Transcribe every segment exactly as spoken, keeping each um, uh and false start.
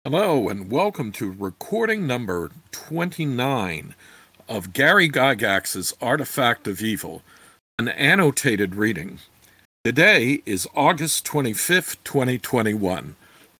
Hello, and welcome to recording number twenty-nine of Gary Gygax's Artifact of Evil, an annotated reading. Today is August twenty-fifth, twenty twenty-one.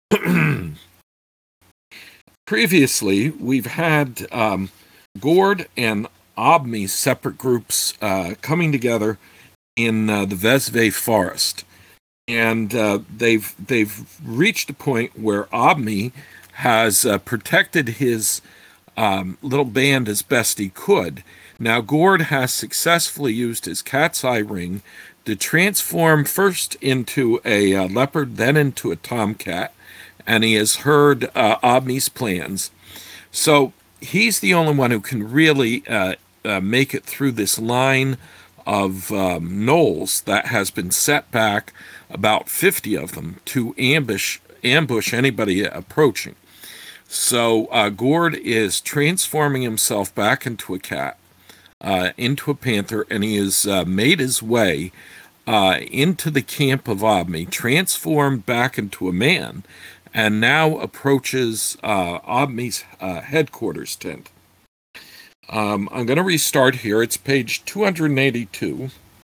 Previously, we've had um, Gord and Obmi separate groups uh, coming together in uh, the Vesve Forest. And uh, they've they've reached a point where Obmi has uh, protected his um, little band as best he could. Now Gord has successfully used his cat's eye ring to transform first into a uh, leopard, then into a tomcat, and he has heard uh, Obmi's plans. So he's the only one who can really uh, uh, make it through this line of um, gnolls that has been set back, about fifty of them, to ambush ambush anybody approaching. So uh, Gord is transforming himself back into a cat, uh, into a panther, and he has uh, made his way uh, into the camp of Obmi, transformed back into a man, and now approaches uh, Obmi's uh, headquarters tent. Um, I'm going to restart here. It's page two hundred eighty-two.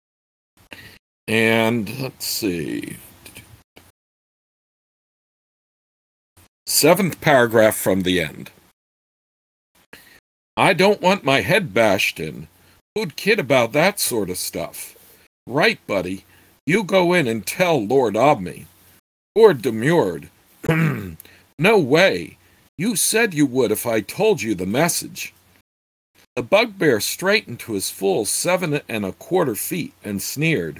And let's see. Seventh paragraph from the end. I don't want my head bashed in. Who'd kid about that sort of stuff? Right, buddy. You go in and tell Lord Obmi. Gord demurred. No way. You said you would if I told you the message. The bugbear straightened to his full seven and a quarter feet and sneered.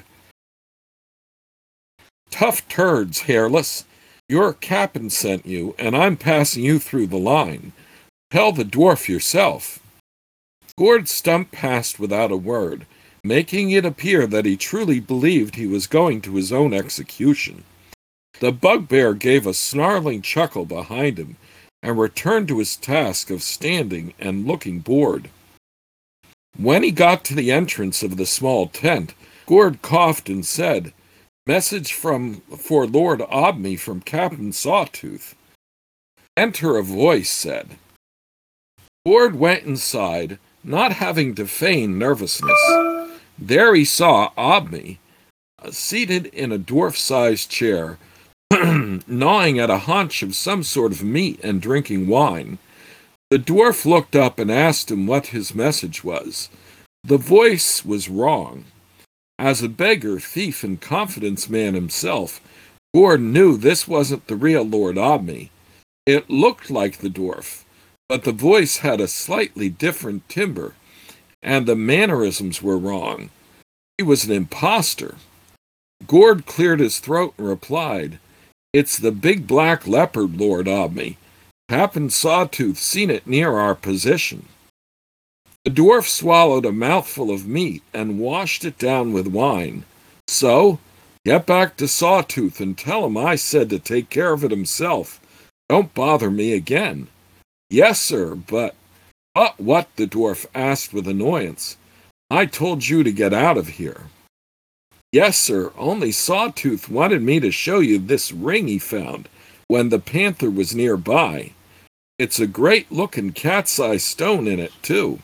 Tough turds, hairless. Your captain sent you, and I'm passing you through the line. Tell the dwarf yourself. Gord stumped past without a word, making it appear that he truly believed he was going to his own execution. The bugbear gave a snarling chuckle behind him, and returned to his task of standing and looking bored. When he got to the entrance of the small tent, Gord coughed and said, Message from for Lord Obmi from Captain Sawtooth. Enter, a voice said. Gord went inside, not having to feign nervousness. There he saw Obmi, seated in a dwarf-sized chair, gnawing at a haunch of some sort of meat and drinking wine. The dwarf looked up and asked him what his message was. The voice was wrong. As a beggar, thief, and confidence man himself, Gord knew this wasn't the real Lord Obmi. It looked like the dwarf, but the voice had a slightly different timbre, and the mannerisms were wrong. He was an impostor. Gord cleared his throat and replied, It's the big black leopard, Lord Obmi. Captain Sawtooth seen it near our position. The dwarf swallowed a mouthful of meat and washed it down with wine. So, get back to Sawtooth and tell him I said to take care of it himself. Don't bother me again. Yes, sir, but... But what? The dwarf asked with annoyance. I told you to get out of here. Yes, sir, only Sawtooth wanted me to show you this ring he found when the panther was nearby. It's a great-looking cat's-eye stone in it, too.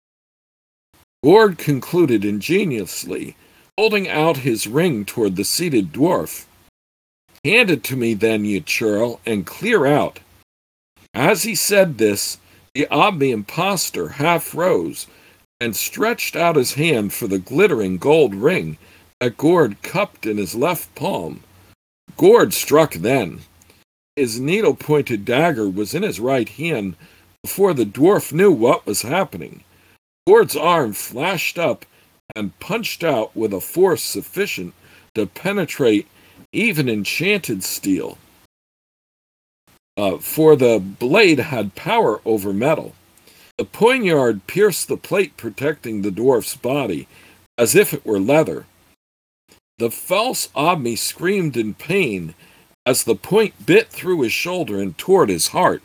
Gord concluded ingeniously, holding out his ring toward the seated dwarf. Hand it to me then, you churl, and clear out. As he said this, the Obmi impostor half rose and stretched out his hand for the glittering gold ring that Gord cupped in his left palm. Gord struck then. His needle-pointed dagger was in his right hand before the dwarf knew what was happening. Gord's arm flashed up and punched out with a force sufficient to penetrate even enchanted steel. Uh, for the blade had power over metal. The poignard pierced the plate protecting the dwarf's body, as if it were leather. The false Obmi screamed in pain as the point bit through his shoulder and toward his heart.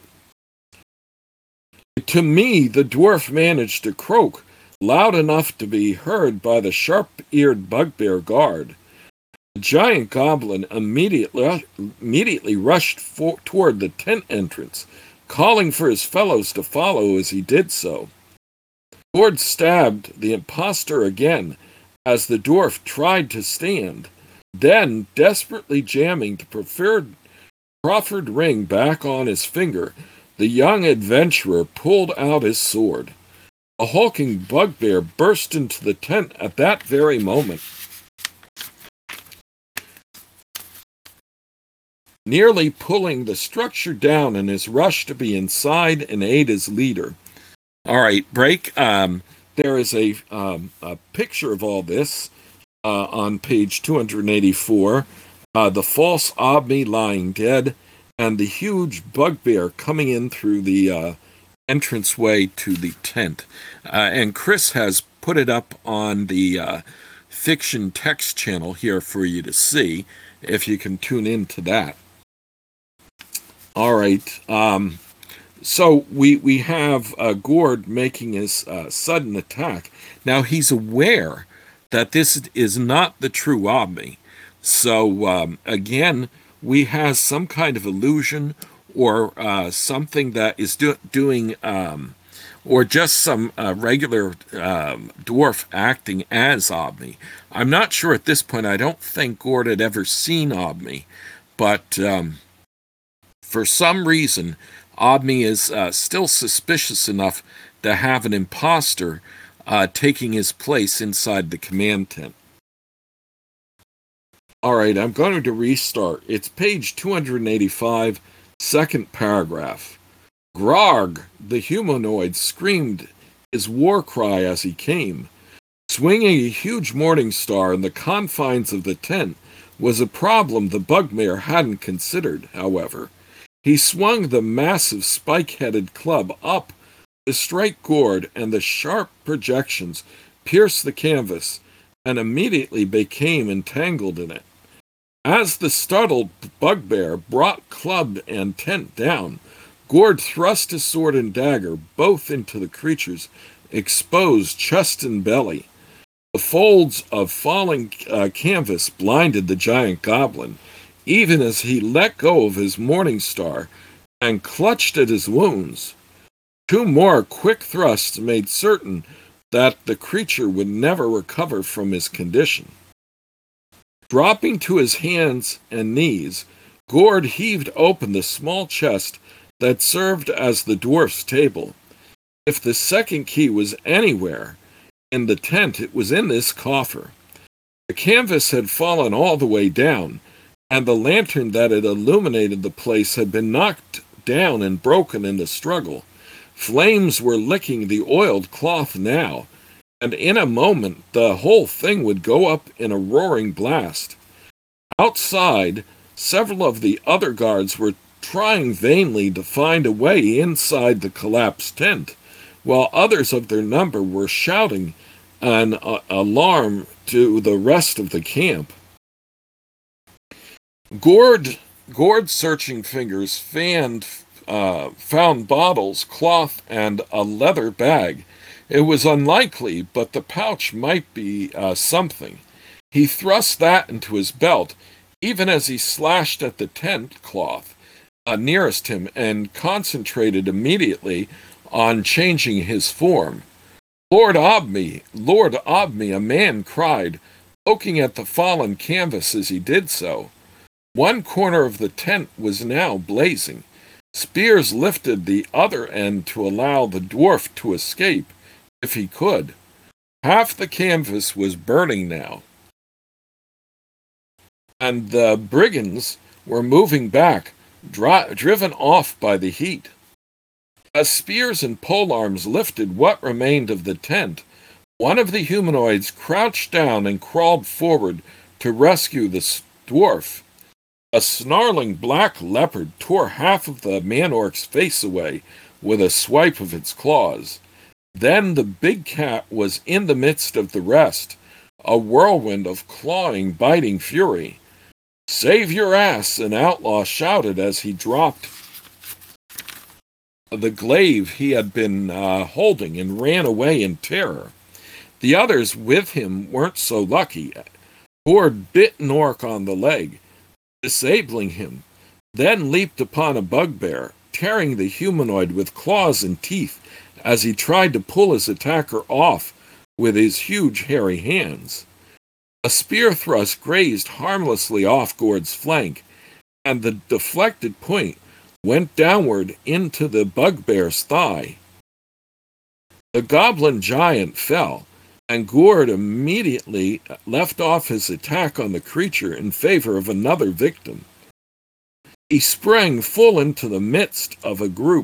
To me, the dwarf managed to croak loud enough to be heard by the sharp-eared bugbear guard. The giant goblin immediately, immediately rushed for, toward the tent entrance, calling for his fellows to follow as he did so. Gord stabbed the impostor again as the dwarf tried to stand. Then, desperately jamming the preferred proffered ring back on his finger, the young adventurer pulled out his sword. A hulking bugbear burst into the tent at that very moment, nearly pulling the structure down in his rush to be inside and aid his leader. All right, break. Um, there is a, um, a picture of all this uh, on page two hundred eighty-four. Uh, the false Obme lying dead, and the huge bugbear coming in through the uh, entranceway to the tent. Uh, and Chris has put it up on the uh, fiction text channel here for you to see, if you can tune into that. All right. Um, so we we have uh, Gord making his uh, sudden attack. Now he's aware that this is not the true Obme. So um, again, we have some kind of illusion, or uh, something that is do- doing, um, or just some uh, regular um, dwarf acting as Obme. I'm not sure at this point. I don't think Gord had ever seen Obme, but um, for some reason, Obme is uh, still suspicious enough to have an imposter uh, taking his place inside the command tent. All right, I'm going to restart. It's page two hundred eighty-five, second paragraph. Grog, the humanoid, screamed his war cry as he came. Swinging a huge morning star in the confines of the tent was a problem the bugbear hadn't considered, however. He swung the massive spike-headed club up to strike Gord, and the sharp projections pierced the canvas and immediately became entangled in it. As the startled bugbear brought club and tent down, Gord thrust his sword and dagger both into the creature's exposed chest and belly. The folds of falling uh, canvas blinded the giant goblin, even as he let go of his morning star and clutched at his wounds. Two more quick thrusts made certain that the creature would never recover from his condition. Dropping to his hands and knees, Gord heaved open the small chest that served as the dwarf's table. If the second key was anywhere in the tent, it was in this coffer. The canvas had fallen all the way down, and the lantern that had illuminated the place had been knocked down and broken in the struggle. Flames were licking the oiled cloth now, and in a moment the whole thing would go up in a roaring blast. Outside, several of the other guards were trying vainly to find a way inside the collapsed tent, while others of their number were shouting an uh, alarm to the rest of the camp. Gord, Gord's searching fingers fanned, uh, found bottles, cloth, and a leather bag. It was unlikely, but the pouch might be uh, something. He thrust that into his belt, even as he slashed at the tent cloth uh, nearest him and concentrated immediately on changing his form. Lord Obme, Lord Obme, a man cried, poking at the fallen canvas as he did so. One corner of the tent was now blazing. Spears lifted the other end to allow the dwarf to escape, if he could. Half the canvas was burning now, and the brigands were moving back, dri- driven off by the heat. As spears and polearms lifted what remained of the tent, one of the humanoids crouched down and crawled forward to rescue the dwarf. A snarling black leopard tore half of the man-orc's face away with a swipe of its claws. Then the big cat was in the midst of the rest, a whirlwind of clawing, biting fury. "Save your ass!" an outlaw shouted as he dropped the glaive he had been uh, holding and ran away in terror. The others with him weren't so lucky. Gord bit an orc on the leg, disabling him, then leaped upon a bugbear, tearing the humanoid with claws and teeth as he tried to pull his attacker off with his huge hairy hands. A spear thrust grazed harmlessly off Gord's flank, and the deflected point went downward into the bugbear's thigh. The goblin giant fell, and Gord immediately left off his attack on the creature in favor of another victim. He sprang full into the midst of a group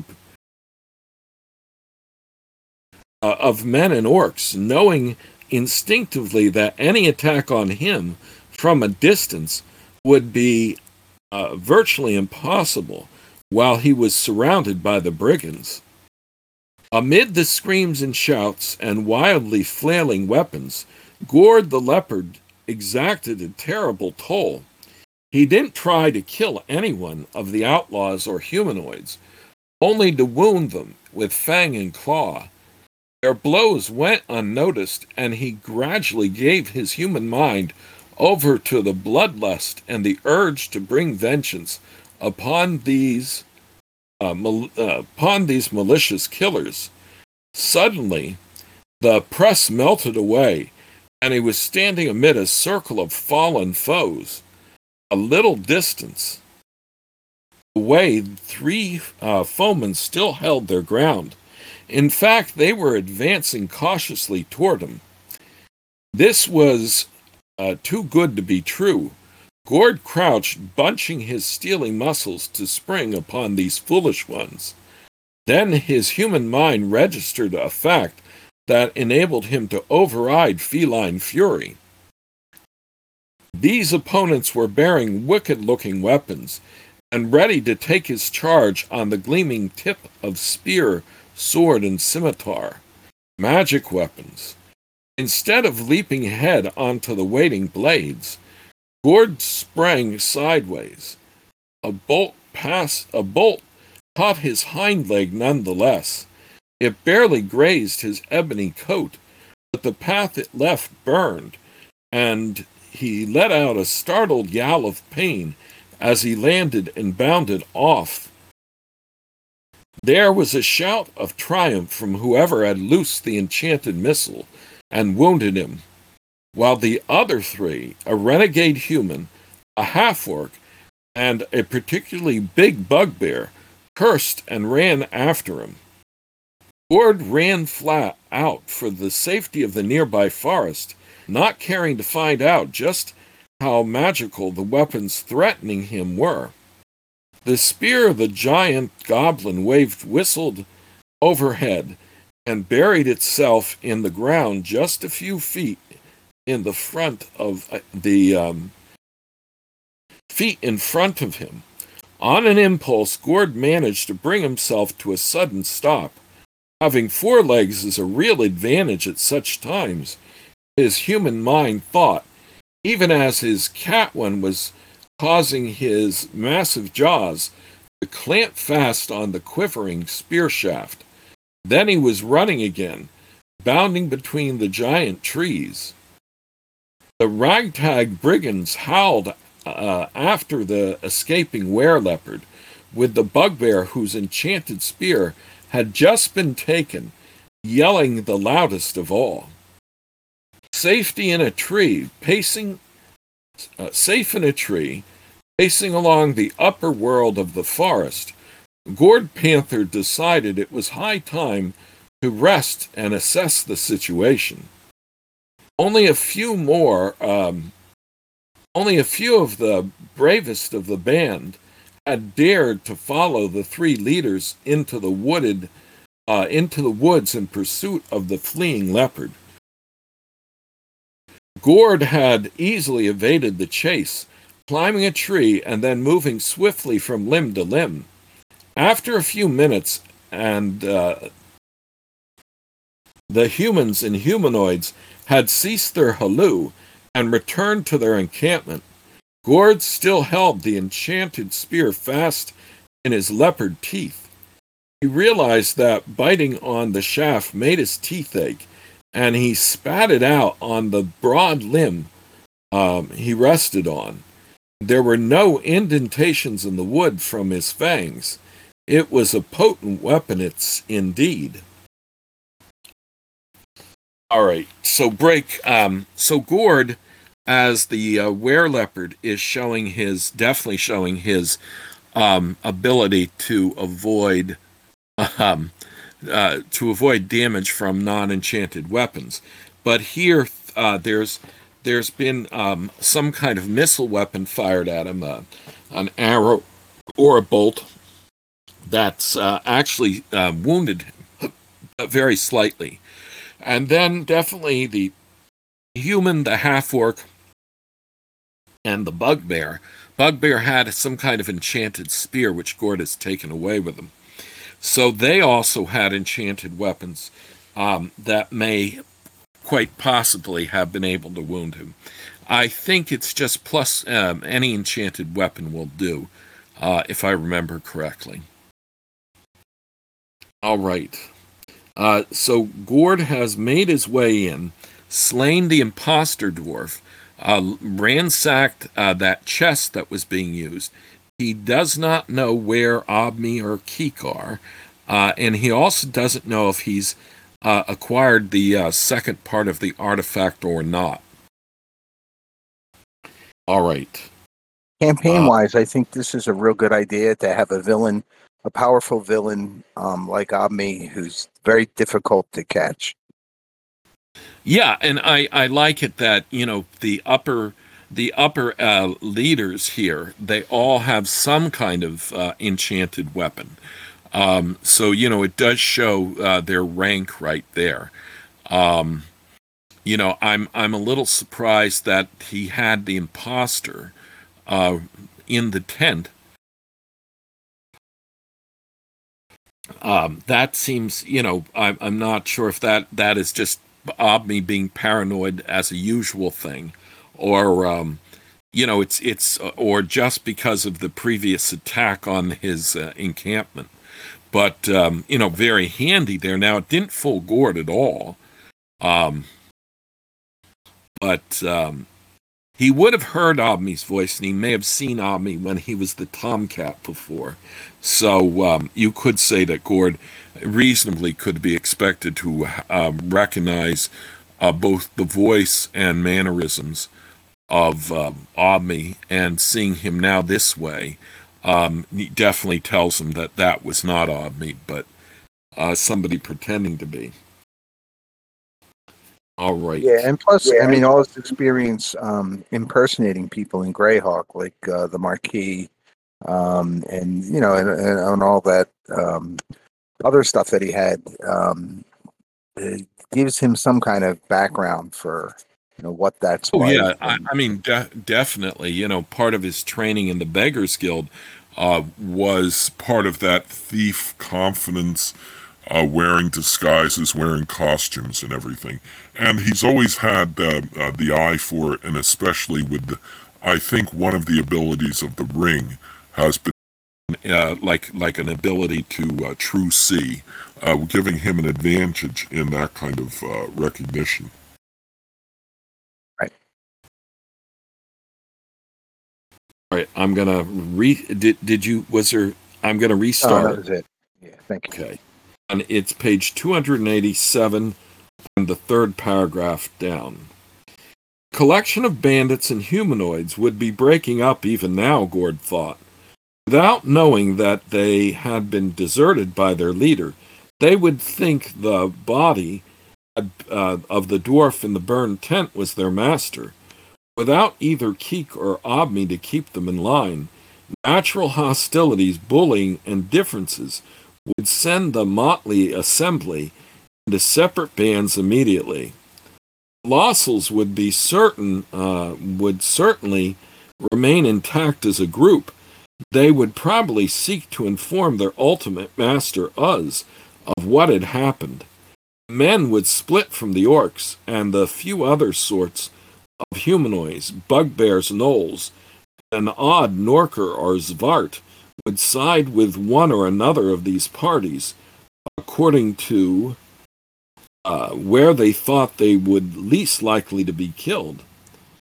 uh, of men and orcs, knowing instinctively that any attack on him from a distance would be uh, virtually impossible while he was surrounded by the brigands. Amid the screams and shouts and wildly flailing weapons, Gord the leopard exacted a terrible toll. He didn't try to kill anyone of the outlaws or humanoids, only to wound them with fang and claw. Their blows went unnoticed, and he gradually gave his human mind over to the bloodlust and the urge to bring vengeance upon these uh, mal- uh, upon these malicious killers. Suddenly, the press melted away, and he was standing amid a circle of fallen foes. A little distance away, three uh, foemen still held their ground. In fact, they were advancing cautiously toward him. This was uh, too good to be true. Gord crouched, bunching his steely muscles to spring upon these foolish ones. Then his human mind registered a fact that enabled him to override feline fury. These opponents were bearing wicked-looking weapons and ready to take his charge on the gleaming tip of spear, sword, and scimitar, magic weapons. Instead of leaping head onto the waiting blades, Gord sprang sideways. A bolt pass, a bolt caught his hind leg nonetheless. It barely grazed his ebony coat, but the path it left burned, and he let out a startled yowl of pain as he landed and bounded off. There was a shout of triumph from whoever had loosed the enchanted missile and wounded him, while the other three, a renegade human, a half-orc, and a particularly big bugbear, cursed and ran after him. Gord ran flat out for the safety of the nearby forest, not caring to find out just how magical the weapons threatening him were. The spear of the giant goblin waved whistled overhead and buried itself in the ground just a few feet in the front of uh, the um, feet in front of him. On an impulse, Gord managed to bring himself to a sudden stop. Having four legs is a real advantage at such times, his human mind thought, even as his cat one was causing his massive jaws to clamp fast on the quivering spear shaft. Then he was running again, bounding between the giant trees. The ragtag brigands howled uh, after the escaping were-leopard, with the bugbear whose enchanted spear had just been taken, yelling the loudest of all. Safety in a tree, pacing, uh, safe in a tree, pacing along the upper world of the forest, Gord Panther decided it was high time to rest and assess the situation. Only a few more, um, only a few of the bravest of the band had dared to follow the three leaders into the wooded, uh, into the woods in pursuit of the fleeing leopard. Gord had easily evaded the chase, climbing a tree and then moving swiftly from limb to limb. After a few minutes, and uh, the humans and humanoids had ceased their halloo and returned to their encampment, Gord still held the enchanted spear fast in his leopard teeth. He realized that biting on the shaft made his teeth ache, and he spat it out on the broad limb um, he rested on. There were no indentations in the wood from his fangs. It was a potent weapon, it's indeed. All right, so break. Um, so Gord, as the uh, were-leopard, is showing his, definitely showing his um, ability to avoid um, uh, to avoid damage from non-enchanted weapons. But here, uh, there's there's been um, some kind of missile weapon fired at him, uh, an arrow or a bolt that's uh, actually uh, wounded him very slightly. And then definitely the human, the half-orc, and the bugbear. Bugbear had some kind of enchanted spear, which Gord has taken away with him. So they also had enchanted weapons um, that may quite possibly have been able to wound him. I think it's just plus um, any enchanted weapon will do, uh, if I remember correctly. All right. Uh, so Gord has made his way in, slain the imposter dwarf, uh, ransacked uh, that chest that was being used. He does not know where Obmi or Keek are, uh, and he also doesn't know if he's uh, acquired the uh, second part of the artifact or not. All right. Campaign-wise, uh, I think this is a real good idea to have a villain, a powerful villain um, like Obmi, who's very difficult to catch. Yeah, and I, I like it that, you know, the upper the upper uh, leaders here, they all have some kind of uh, enchanted weapon. Um, so, you know, it does show uh, their rank right there. Um, you know, I'm I'm a little surprised that he had the imposter uh, in the tent. Um, that seems, you know, I'm I'm not sure if that that is just Obmi being paranoid as a usual thing, or um, you know, it's it's or just because of the previous attack on his uh, encampment. But um, you know, very handy there. Now it didn't fool Gord at all, um, but um, he would have heard Obmi's voice, and he may have seen Obmi when he was the Tomcat before. So um, you could say that Gord reasonably could be expected to uh, recognize uh, both the voice and mannerisms of um, Obmi, and seeing him now this way um, definitely tells him that that was not Obmi, but uh, somebody pretending to be. All right. Yeah, and plus, yeah, I mean, all his experience um, impersonating people in Greyhawk, like uh, the Marquis, um, and you know, and, and, and all that um, other stuff that he had, um, it gives him some kind of background for, you know, what that's oh like. yeah, I, I mean, de- definitely. You know, part of his training in the Beggars Guild uh, was part of that thief confidence. Uh, wearing disguises, wearing costumes and everything. And he's always had uh, uh, the eye for it, and especially with, the, I think one of the abilities of the ring has been uh, like like an ability to uh, true see, uh, giving him an advantage in that kind of uh, recognition. Right. All right, I'm gonna re. Did did you? Was there? I'm gonna restart. Oh, that was it. Yeah, thank you. Okay. And it's page two hundred eighty-seven and the third paragraph down. Collection of bandits and humanoids would be breaking up even now, Gord thought. Without knowing that they had been deserted by their leader, they would think the body uh, of the dwarf in the burned tent was their master. Without either Keek or Obmi to keep them in line, natural hostilities, bullying, and differences would send the motley assembly into separate bands immediately. Lossels would be certain, uh, would certainly remain intact as a group. They would probably seek to inform their ultimate master, Uz, of what had happened. Men would split from the orcs and the few other sorts of humanoids, bugbears, gnolls, an odd Norker or Zvart, would side with one or another of these parties according to uh, where they thought they would least likely to be killed.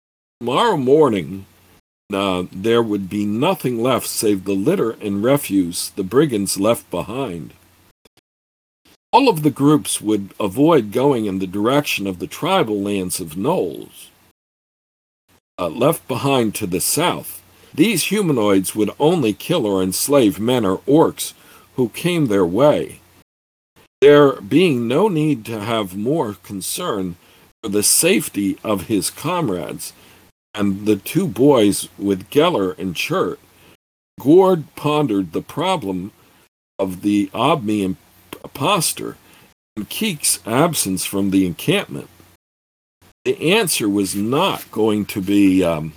Tomorrow morning, uh, there would be nothing left save the litter and refuse the brigands left behind. All of the groups would avoid going in the direction of the tribal lands of gnolls, uh, left behind to the south. These humanoids would only kill or enslave men or orcs who came their way, there being no need to have more concern for the safety of his comrades and the two boys with Geller and Chert. Gord pondered the problem of the Obmi impostor and Keek's absence from the encampment. The answer was not going to be um,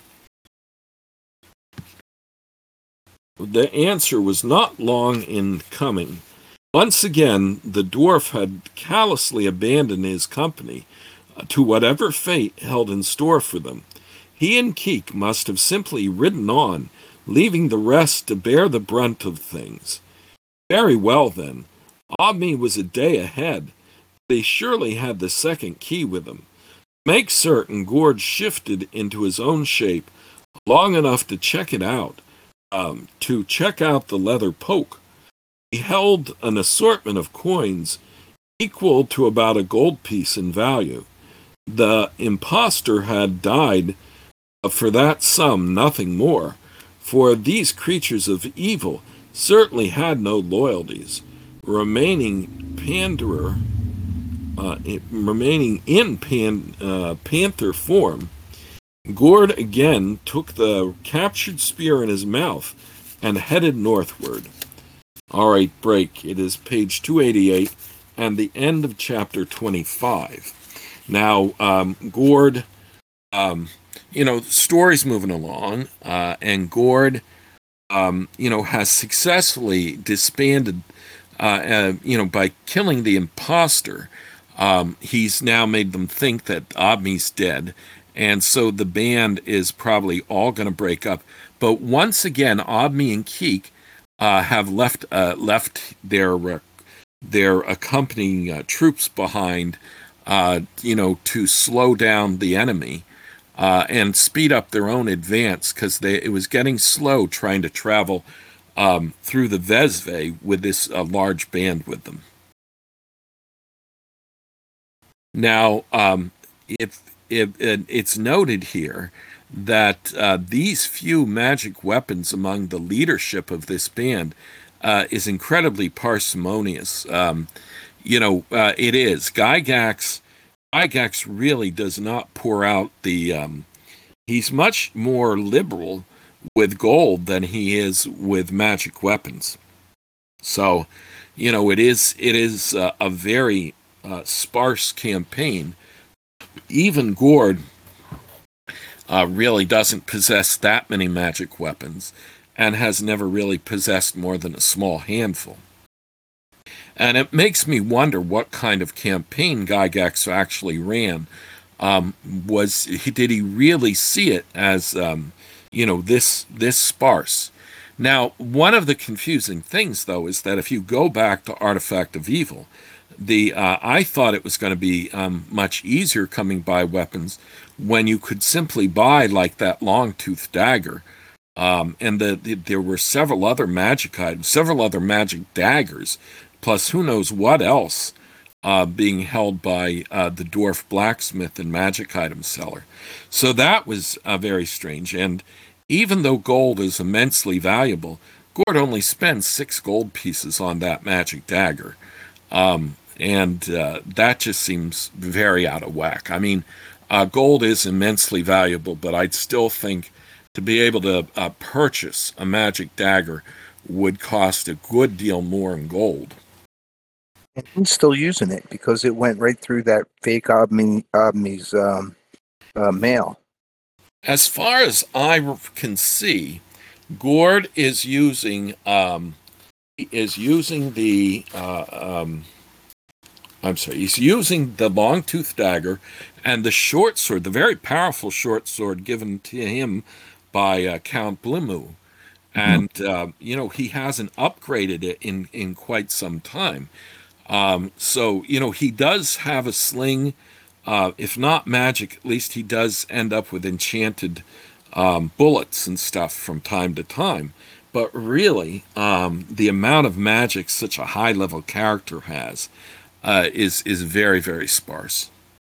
the answer was not long in coming. Once again, the dwarf had callously abandoned his company uh, to whatever fate held in store for them. He and Keek must have simply ridden on, leaving the rest to bear the brunt of things. Very well, then. Obmi was a day ahead. They surely had the second key with them. Make certain Gord shifted into his own shape long enough to check it out, um, to check out the leather poke. He held an assortment of coins equal to about a gold piece in value. The impostor had died for that sum, nothing more, for these creatures of evil certainly had no loyalties. Remaining panderer, uh, remaining in pan, uh, panther form, Gord again took the captured spear in his mouth and headed northward. All right, break. It is page two eighty-eight and the end of chapter twenty-five. Now, um, Gord, um, you know, the story's moving along, uh, and Gord, um, you know, has successfully disbanded, uh, uh, you know, by killing the imposter. Um, he's now made them think that Obmi's dead, and so the band is probably all going to break up. But once again, Obmi and Keek uh, have left uh, left their uh, their accompanying uh, troops behind, uh, you know, to slow down the enemy uh, and speed up their own advance, because they it was getting slow trying to travel um, through the Vesve with this uh, large band with them. Now, um, if, if it, it's noted here that uh, these few magic weapons among the leadership of this band uh, is incredibly parsimonious. Um, you know, uh, it is. Gygax, Gygax really does not pour out the... Um, he's much more liberal with gold than he is with magic weapons. So, you know, it is, it is uh, a very uh, sparse campaign. Even Gord Uh, really doesn't possess that many magic weapons and has never really possessed more than a small handful. And it makes me wonder what kind of campaign Gygax actually ran. Um, was he, did he really see it as, um, you know, this this sparse? Now, one of the confusing things, though, is that if you go back to Artifact of Evil, the uh, I thought it was going to be um, much easier coming by weapons when you could simply buy like that long-toothed dagger, um, and the, the, there were several other magic items, several other magic daggers, plus who knows what else uh, being held by uh, the dwarf blacksmith and magic item seller. So that was uh, very strange. And even though gold is immensely valuable, Gord only spends six gold pieces on that magic dagger. Um, and uh, that just seems very out of whack. I mean, uh, gold is immensely valuable, but I'd still think to be able to uh, purchase a magic dagger would cost a good deal more in gold. And he's still using it because it went right through that fake Obmi, Obmi's um, uh, mail. As far as I can see, Gord is using um, is using the uh, um, I'm sorry, he's using the long-toothed dagger and the short sword, the very powerful short sword given to him by uh, Count Blimu. And, uh, you know, he hasn't upgraded it in, in quite some time. Um, so, you know, he does have a sling Uh, if not magic, at least he does end up with enchanted um, bullets and stuff from time to time. But really, um, the amount of magic such a high level character has uh, is is very very sparse.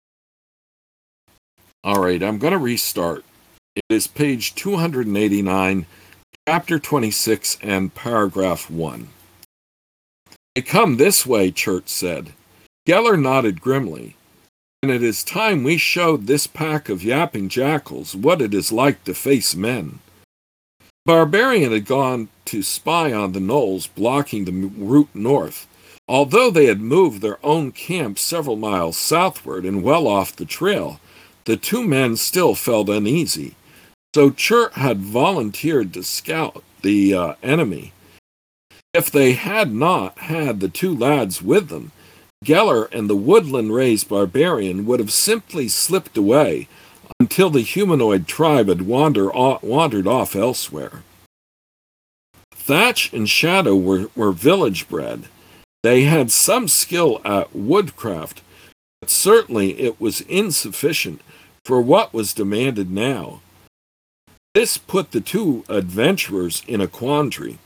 All right, I'm going to restart. It is page two hundred eighty-nine, chapter twenty-six, and paragraph one. They come this way, Churt said. Geller nodded grimly. And it is time we showed this pack of yapping jackals what it is like to face men. Barbarian had gone to spy on the knolls blocking the route north, although they had moved their own camp several miles southward and well off the trail. The two men still felt uneasy, so Churt had volunteered to scout the uh, enemy. If they had not had the two lads with them, Geller and the woodland-raised barbarian would have simply slipped away until the humanoid tribe had wander off, wandered off elsewhere. Thatch and Shadow were, were village-bred. They had some skill at woodcraft, but certainly it was insufficient for what was demanded now. This put the two adventurers in a quandary.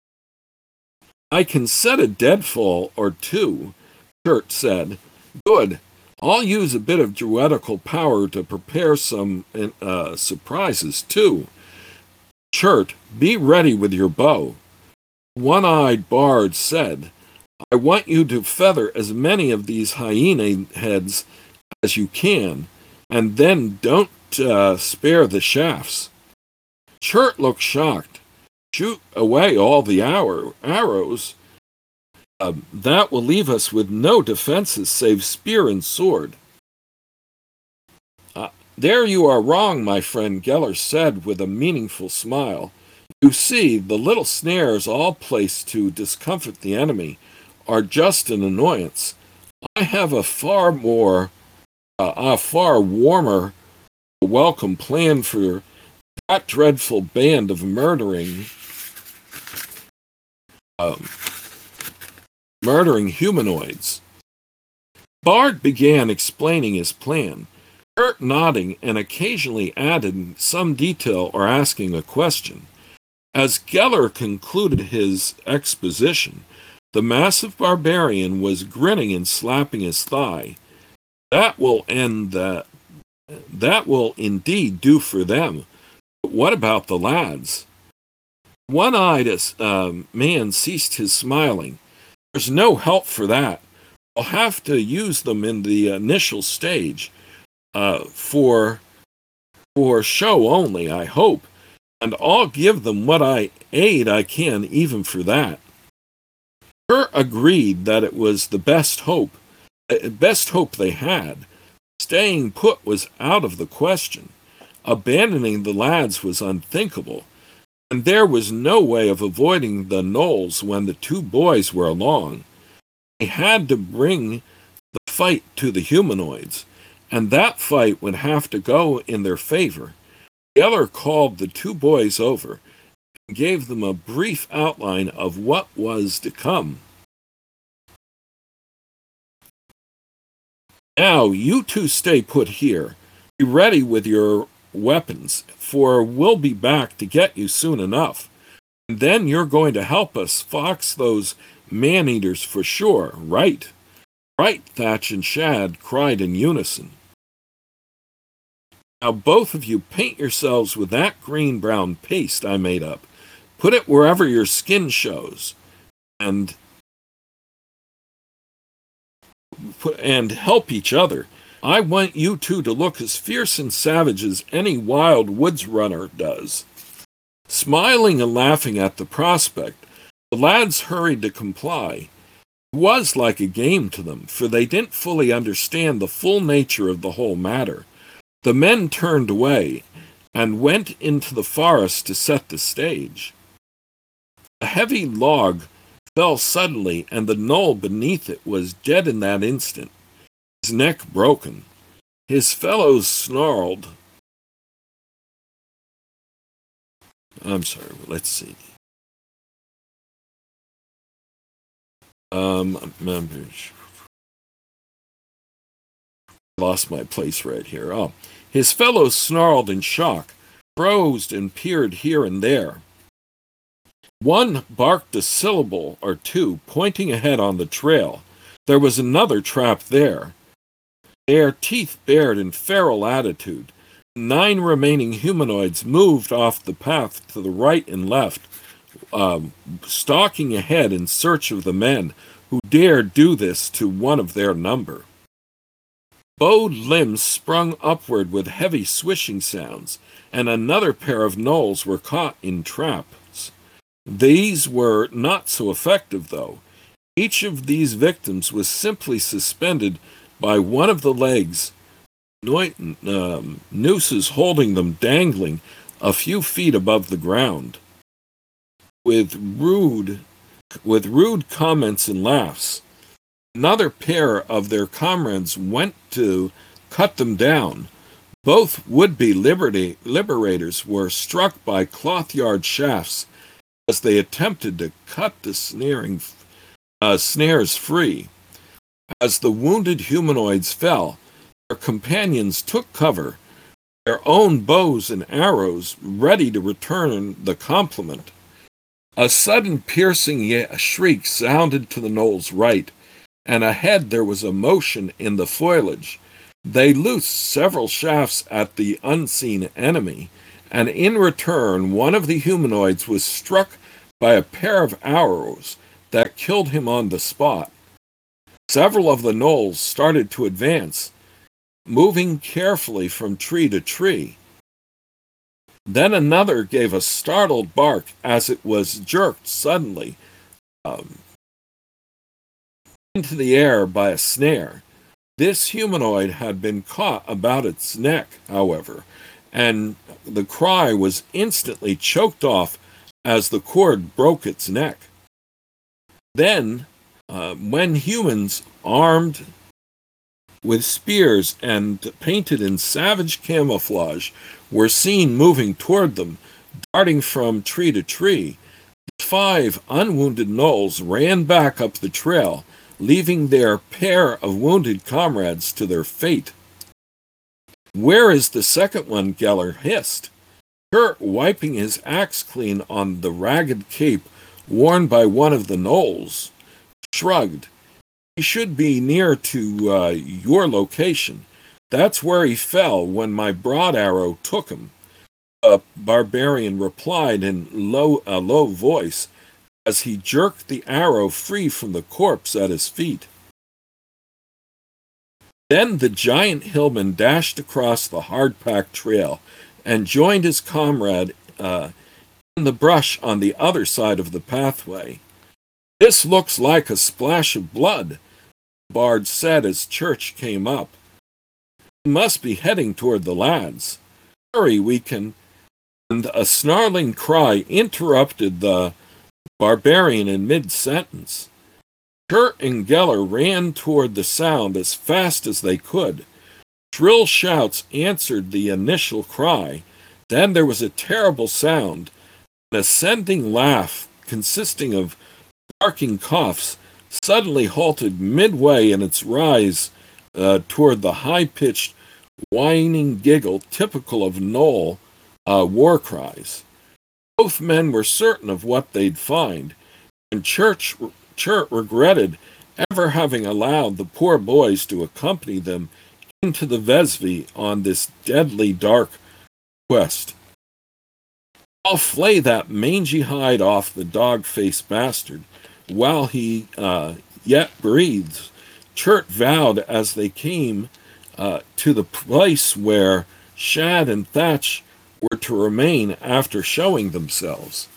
I can set a deadfall or two, Churt said. Good. I'll use a bit of druidical power to prepare some uh, surprises, too. Churt, be ready with your bow. One-eyed bard said, I want you to feather as many of these hyena heads as you can, and then don't uh, spare the shafts. Churt looked shocked. Shoot away all the hour, arrows? Uh, that will leave us with no defenses save spear and sword. Uh, there you are wrong, my friend, Geller said with a meaningful smile. You see, the little snares all placed to discomfort the enemy are just an annoyance. I have a far more, uh, a far warmer welcome plan for that dreadful band of murdering, um, murdering humanoids. Bard began explaining his plan, Churt nodding and occasionally adding some detail or asking a question. As Geller concluded his exposition, the massive barbarian was grinning and slapping his thigh. That will end that. That will indeed do for them. But what about the lads? One-eyed um, man ceased his smiling. There's no help for that. I'll have to use them in the initial stage, uh, for for show only, I hope, and I'll give them what I aid I can even for that. Churt agreed that it was the best hope, uh, best hope they had. Staying put was out of the question. Abandoning the lads was unthinkable, and there was no way of avoiding the knolls when the two boys were along. They had to bring the fight to the humanoids, and that fight would have to go in their favor. Geller called the two boys over and gave them a brief outline of what was to come. Now, you two stay put here. Be ready with your weapons, for we'll be back to get you soon enough. And then you're going to help us fox those man-eaters for sure, right? Right, Thatch and Shad cried in unison. Now both of you paint yourselves with that green-brown paste I made up. Put it wherever your skin shows. And and help each other. I want you two to look as fierce and savage as any wild woods runner does. Smiling and laughing at the prospect, the lads hurried to comply. It was like a game to them, for they didn't fully understand the full nature of the whole matter. The men turned away and went into the forest to set the stage. A heavy log fell suddenly, and the knoll beneath it was dead in that instant, his neck broken. His fellows snarled. I'm sorry, let's see. Um, members. Lost my place right here. Oh. His fellows snarled in shock, froze and peered here and there. One barked a syllable or two, pointing ahead on the trail. There was another trap there. Their teeth bared in feral attitude. Nine remaining humanoids moved off the path to the right and left, um, stalking ahead in search of the men who dared do this to one of their number. Bowed limbs sprung upward with heavy swishing sounds, and another pair of gnolls were caught in traps. These were not so effective, though. Each of these victims was simply suspended by one of the legs, um, nooses holding them dangling a few feet above the ground. With rude, with rude comments and laughs, another pair of their comrades went to cut them down. Both would-be liberty, liberators were struck by cloth-yard shafts as they attempted to cut the snaring, uh, snares free. As the wounded humanoids fell, their companions took cover, their own bows and arrows ready to return the compliment. A sudden piercing shriek sounded to the gnolls' right, and ahead there was a motion in the foliage. They loosed several shafts at the unseen enemy, and in return one of the humanoids was struck by a pair of arrows that killed him on the spot. Several of the gnolls started to advance, moving carefully from tree to tree. Then another gave a startled bark as it was jerked suddenly um, into the air by a snare. This humanoid had been caught about its neck, however, and the cry was instantly choked off as the cord broke its neck. Then, uh, when humans armed with spears and painted in savage camouflage were seen moving toward them, darting from tree to tree, the five unwounded gnolls ran back up the trail, leaving their pair of wounded comrades to their fate. "Where is the second one?" Geller hissed. Kurt, wiping his axe clean on the ragged cape worn by one of the gnolls, shrugged. "He should be near to uh, your location. That's where he fell when my broad arrow took him," a barbarian replied in low, a low voice as he jerked the arrow free from the corpse at his feet. Then the giant hillman dashed across the hard-packed trail and joined his comrade uh, in the brush on the other side of the pathway. "This looks like a splash of blood," Bard said as Church came up. "He must be heading toward the lads. Hurry, we can—" And a snarling cry interrupted the barbarian in mid-sentence. Kurt and Geller ran toward the sound as fast as they could. Shrill shouts answered the initial cry. Then there was a terrible sound, an ascending laugh consisting of barking coughs suddenly halted midway in its rise uh, toward the high-pitched, whining giggle typical of gnoll uh, war cries. Both men were certain of what they'd find, and Church, Churt regretted ever having allowed the poor boys to accompany them into the Vesvi on this deadly dark quest. "I'll flay that mangy hide off the dog-faced bastard while he uh, yet breathes," Churt vowed as they came uh, to the place where Shad and Thatch were to remain after showing themselves.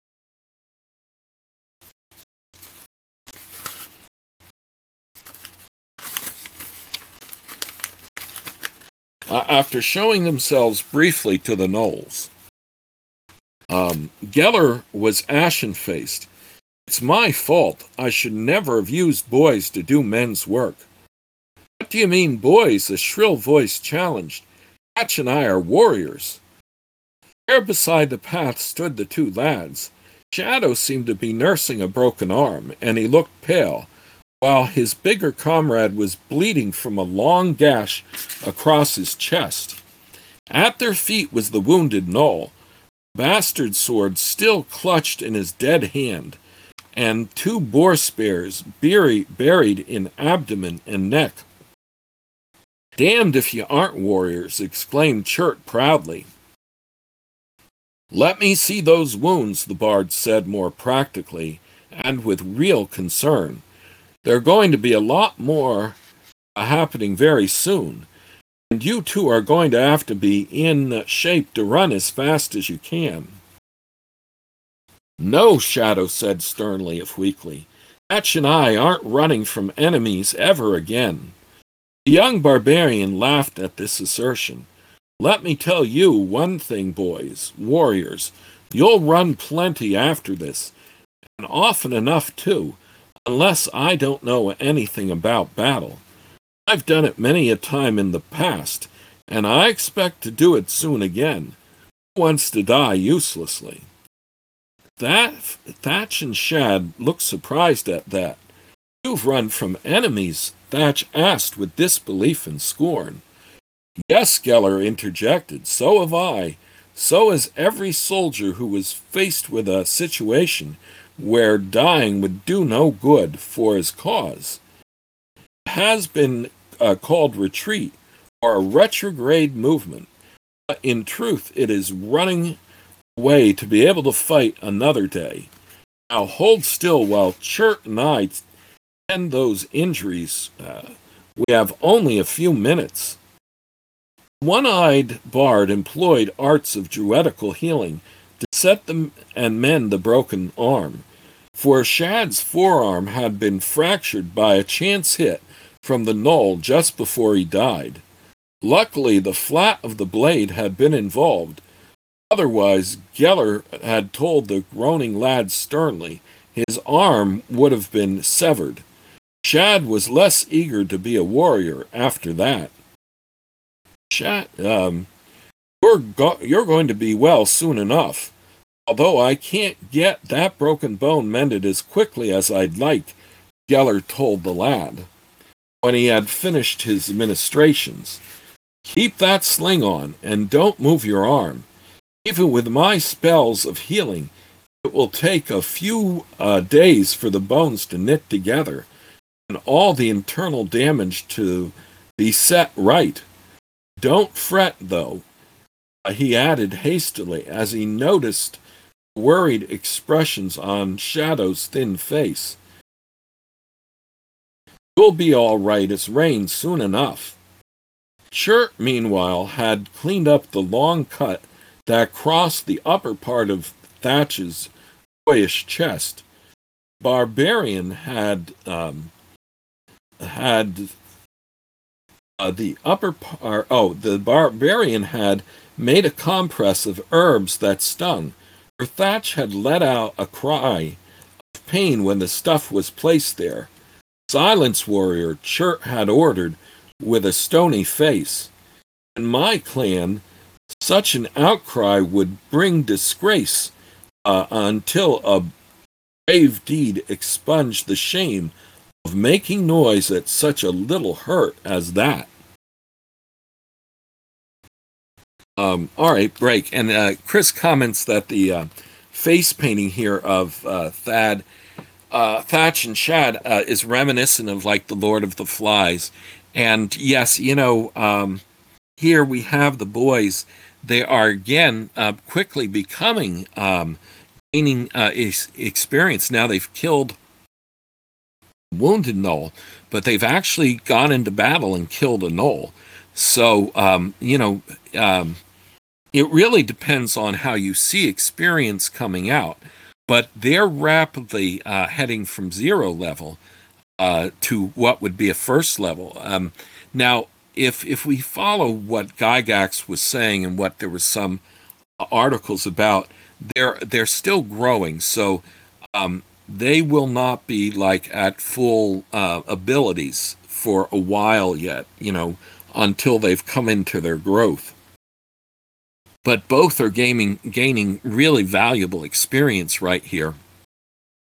Uh, after showing themselves briefly to the gnolls, um, Geller was ashen-faced. "It's my fault. I should never have used boys to do men's work." "What do you mean, boys?" a shrill voice challenged. "Hatch and I are warriors." There beside the path stood the two lads. Shadow seemed to be nursing a broken arm, and he looked pale. while his bigger comrade was bleeding from a long gash across his chest. At their feet was the wounded Gnoll, bastard sword still clutched in his dead hand, and two boar spears buried in abdomen and neck. "Damned if you aren't warriors," exclaimed Chert proudly. "Let me see those wounds," the bard said more practically, and with real concern. "There are going to be a lot more uh, happening very soon, and you two are going to have to be in shape to run as fast as you can." "No," Shadow said sternly, if weakly. "Thatch and I aren't running from enemies ever again." The young barbarian laughed at this assertion. "Let me tell you one thing, boys, warriors. You'll run plenty after this, and often enough, too, unless I don't know anything about battle. I've done it many a time in the past, and I expect to do it soon again. Who wants to die uselessly?" That Thatch and Shad looked surprised at that. "You've run from enemies?" Thatch asked with disbelief and scorn. "Yes," Geller interjected, "so have I. So has every soldier who was faced with a situation where dying would do no good for his cause. It has been uh, called retreat or a retrograde movement, but in truth it is running away to be able to fight another day. Now hold still while Chert and I tend those injuries. Uh, we have only a few minutes." One-eyed bard employed arts of druidical healing to set them and mend the broken arm, for Shad's forearm had been fractured by a chance hit from the Gnoll just before he died. Luckily, the flat of the blade had been involved. Otherwise, Geller had told the groaning lad sternly, his arm would have been severed. Shad was less eager to be a warrior after that. Shad, um, you're, go- you're going to be well soon enough, although I can't get that broken bone mended as quickly as I'd like," Geller told the lad, when he had finished his ministrations. "Keep that sling on, and don't move your arm. Even with my spells of healing, it will take a few uh, days for the bones to knit together, and all the internal damage to be set right. Don't fret, though," uh, he added hastily as he noticed worried expressions on Shadow's thin face. "You'll be all right as rain soon enough." Chert, meanwhile, had cleaned up the long cut that crossed the upper part of Thatch's boyish chest. Barbarian had um, had uh, the upper part. Oh, the barbarian had made a compress of herbs that stung. For Thatch had let out a cry of pain when the stuff was placed there. "Silence, warrior," Chert had ordered with a stony face. "In my clan, such an outcry would bring disgrace uh, until a brave deed expunged the shame of making noise at such a little hurt as that." Um, all right, break. And uh, Chris comments that the uh, face painting here of uh, Thad, uh, Thatch and Shad uh, is reminiscent of like the Lord of the Flies. And yes, you know, um, here we have the boys. They are again uh, quickly becoming um, gaining uh, ex- experience. Now they've killed wounded Gnoll, but they've actually gone into battle and killed a Gnoll. So um, you know, um, it really depends on how you see experience coming out. But they're rapidly uh, heading from zero level uh, to what would be a first level. Um, now. If if we follow what Gygax was saying and what there was some articles about, they're they're still growing, so um, they will not be like at full uh, abilities for a while yet, you know, until they've come into their growth. But both are gaining gaining really valuable experience right here.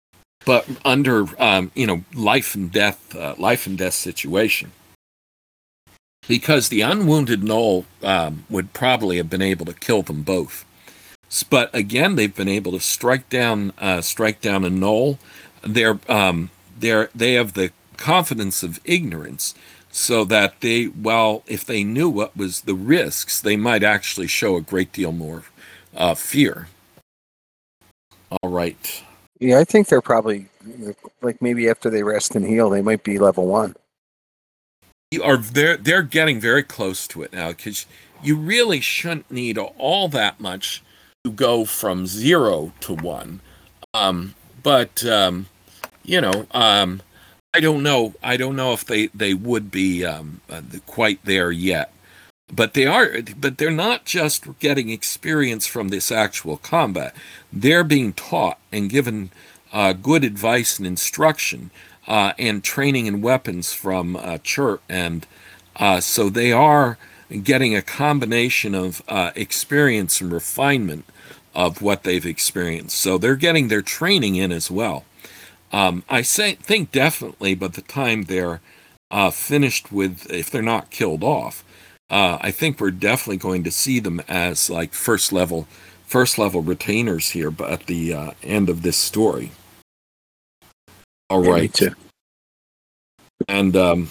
but under um, you know life and death, uh, life and death situation. Because the unwounded Knoll um, would probably have been able to kill them both. But again, they've been able to strike down, uh, strike down a Knoll. They're, um, they're, they have the confidence of ignorance, so that they, well, if they knew what was the risks, they might actually show a great deal more uh, fear. All right. Yeah, I think they're probably like maybe after they rest and heal, they might be level one. You are they're they're getting very close to it now, because you really shouldn't need all that much to go from zero to one. Um, but um, you know, um, I don't know. I don't know if they they would be um, uh, quite there yet. But they are. But they're not just getting experience from this actual combat. They're being taught and given uh, good advice and instruction. Uh, and training in weapons from uh, Chert, and uh, so they are getting a combination of uh, experience and refinement of what they've experienced. So they're getting their training in as well. Um, I say, think definitely by the time they're uh, finished with, if they're not killed off, uh, I think we're definitely going to see them as like first level, first level retainers here, but at the uh, end of this story. All Yeah, right. me too. And um,